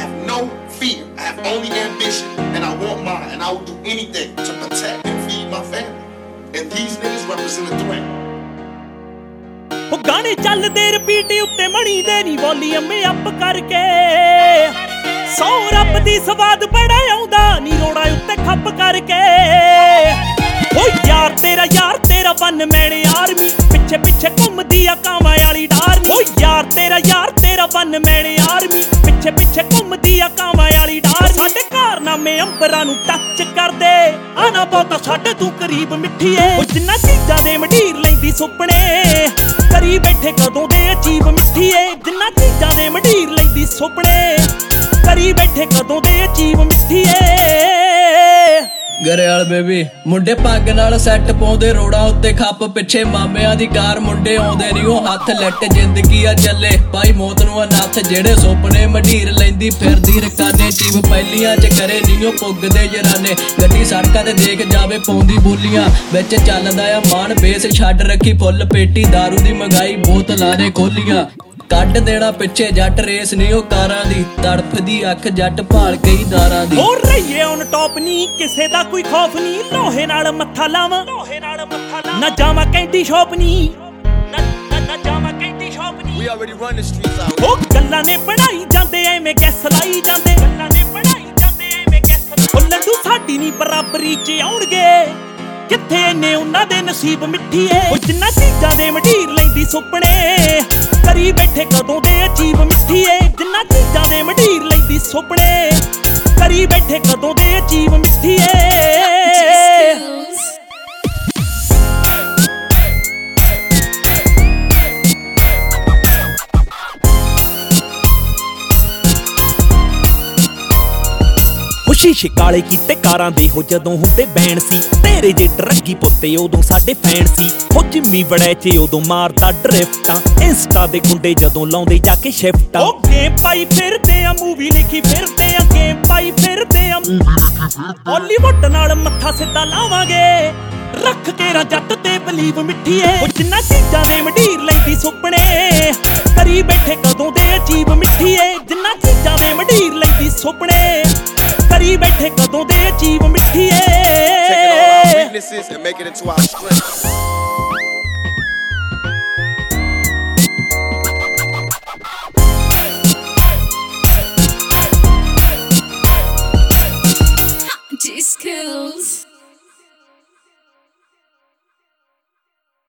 have no fear. I have only ambition, and I want mine, and I will do anything to protect and feed my family. And these niggas represent a threat. ਉਹ ਗਾਣੇ ਚੱਲਦੇ repeat ਉੱਤੇ ਮਣੀ ਦੇ ਨੀ volume up ਕਰਕੇ ਸੌ ਰੱਬ ਦੀ ਸਵਾਦ ਬੜਾ ਆਉਂਦਾ ਨੀ ਰੋੜਾ ਉੱਤੇ ਖੱਪ ਕਰਕੇ ਓ ਯਾਰ ਤੇਰਾ ਵਨ ਮੈਨ ਆਰਮੀ ਪਿੱਛੇ ਪਿੱਛੇ ਘੁੰਮਦੀ ਆ ਕਾਵਾਂ ਵਾਲੀ ਡਾਰਨੀ ਓ ਯਾਰ ਤੇਰਾ ਵਨ ਮੈਨ ਆਰਮੀ ਪਿੱਛੇ ਪਿੱਛੇ ਘੁੰਮਦੀ ਆ ਕਾਵਾਂ ਵਾਲੀ ਡਾਰਨੀ ਸਾਡੇ ਕਾਰਨਾਮੇ ਅੰਬਰਾਂ ਨੂੰ ਟੱਚ ਕਰਦੇ ਆ ਨਾ ਬਹੁਤਾ ਸਾਡੇ ਤੂੰ ਕਰੀਬ ਮਿੱਠੀਏ ਓ ਜਿੰਨਾ ਚੀਜ਼ਾਂ ਦੇ ਮੰਡੀਰ ਲੈਂਦੀ ਸੁਪਨੇ ਕਰੀ ਬੈਠੇ ਕਦੋਂ ਦੇ ਅਜੀਬ ਮਿੱਠੀਏ ਜਿੰਨਾ ਚੀਜ਼ਾਂ ਦੇ ਮੰਡੀਰ ਲੈਂਦੀ ਸੁਪਨੇ ਕਰੀ ਬੈਠੇ ਕਦੋਂ ਦੇ ਅਜੀਬ ਮਿੱਠੀਏ ਗਰੇਵਾਲ ਬੇਬੀ ਮੁੰਡੇ ਪੱਗ ਨਾਲ ਸੈੱਟ ਪਾਉਂਦੇ ਰੋੜਾਂ ਉੱਤੇ ਖੱਪ ਪਿੱਛੇ ਮਾਮਿਆਂ ਦੀ ਕਾਰ ਮੁੰਡੇ ਆਉਂਦੇ ਨੀ ਉਹ ਹੱਥ ਲੱਟ ਜ਼ਿੰਦਗੀ ਆ ਚੱਲੇ ਭਾਈ ਮੌਤ ਨੂੰ ਅਨੱਥ ਜਿਹੜੇ ਸੁਪਨੇ ਮੰਡੀਰ ਲੈਂਦੀ ਫਿਰਦੀ ਰਕਾਨੇ ਚੀਵ ਪਹਿਲੀਆਂ ਚ ਕਰੇ ਨੀ ਉਹ ਪੁੱਗਦੇ ਜਰਾਨੇ ਗੱਡੀ ਸੜਕਾਂ ਤੇ ਦੇਖ ਜਾਵੇ ਪਾਉਂਦੀ ਬੋਲੀਆਂ ਵਿੱਚ ਚੱਲਦਾ ਆ ਮਾਨ ਬੇਸ ਛੱਡ ਰੱਖੀ ਫੁੱਲ ਪੇਟੀ ਦਾਰੂ ਦੀ ਮੰਗਾਈ ਬੋਤਲਾਂ ਨੇ ਖੋਲੀਆਂ ਕੱਢ ਦੇਣਾ ਪਿੱਛੇ ਜੱਟ ਰੇਸ ਨੀ ਉਹ ਕਾਰਾਂ ਦੀ ਤੜਫਦੀ ਅੱਖ ਜੱਟ ਭਾਲ ਗਈ ਦਾਰਾਂ ਦੀ ਹੋ ਰਹੀਏ ਔਨ ਟੌਪ ਨੀ ਕਿਸੇ ਦਾ ਕੋਈ ਖੌਫ ਨੀ ਲੋਹੇ ਨਾਲ ਮੱਥਾ ਲਾਵਾਂ ਨਾ ਜਾਵਾਂ ਕੈਂਡੀ ਸ਼ੌਪ ਨੀ ਨਾ ਜਾਵਾਂ ਕੈਂਡੀ ਸ਼ੌਪ ਨੀ We already run the streets out. ਉਹ ਗੱਲਾਂ ਨੇ ਬਣਾਈ ਜਾਂਦੇ ਐਵੇਂ ਗੈਸ ਲਾਈ ਜਾਂਦੇ ਉਹ ਲੰਡੂ ਸਾਡੀ ਨੀ ਬਰਾਬਰੀ ਚ ਆਉਣਗੇ ਕਿੱਥੇ ਨੇ ਉਹਨਾਂ ਦੇ ਨਸੀਬ ਮਿੱਠੀਏ ਉਹ ਜਿੰਨਾ ਚੀਜ਼ਾਂ ਦੇ ਮੰਡੀਰ ਲੈਂਦੀ ਸੁਪਨੇ ਕਰੀ ਬੈਠੇ ਕਦੋਂ ਦੇ ਅਜੀਬ ਮਿੱਠੀਏ ਜਿੰਨਾ ਚੀਜ਼ਾਂ ਦੇ ਮੰਡੀਰ ਲੈਂਦੀ ਸੁਪਨੇ ਕਰੀ ਬੈਠੇ ਕਦੋਂ ਦੇ ਅਜੀਬ ਮਿੱਠੀਏ ਸ਼ੀਸ਼ੇ ਕਾਲੇ ਕੀਤੇ ਕਾਰਾਂ ਦੇ ਹੋ ਜਦੋਂ ਹੁੰਦੇ ਬੈਣ ਸੀ ਤੇਰੇ ਜੇ ਡਰੱਗੀ ਪੁੱਤੇ ਉਦੋਂ ਸਾਡੇ ਫੈਨ ਸੀ ਹੋ ਜਿੰਮੀ ਵੜੈ ਚ ਉਦੋਂ ਮਾਰਦਾ ਡਰਿਫਟਾਂ ਇੰਸਟਾ ਦੇ ਗੁੰਡੇ ਜਦੋਂ ਲਾਉਂਦੇ ਜਾ ਕੇ ਸ਼ਿਫਟਾਂ ਉਹ ਗੇਮ ਪਾਈ ਫਿਰਦੇ ਆ ਮੂਵੀ ਲਿਖੀ ਫਿਰਦੇ ਆ ਗੇਮ ਪਾਈ ਫਿਰਦੇ ਆ ਹਾਲੀਵੁੱਡ ਨਾਲ ਮੱਥਾ ਸਿੱਧਾ ਲਾਵਾਂਗੇ ਰੱਖ ਕੇ ਰਾ ਜੱਟ ਤੇ ਬਲੀਵ ਮਿੱਠੀਏ ਉਹ ਜਿੰਨਾ ਚੀਜ਼ਾਂ ਦੇ ਮੰਡੀਰ ਲੈਂਦੀ ਸੁਪਨੇ ਕਰੀ ਬੈਠੇ ਕਦੋਂ ਦੇ ਅਜੀਬ ਮਿੱਠੀਏ ਜਿੰਨਾ ਚੀਜ਼ਾਂ ਦੇ ਮੰਡੀਰ ਲੈਂਦੀ ਸੁਪਨੇ ਕਰੀ ਬੈਠੇ ਕਦੋਂ ਦੇ ਅਜੀਬ ਮਿੱਠੀਏ Taking all our weaknesses and make it into our strength.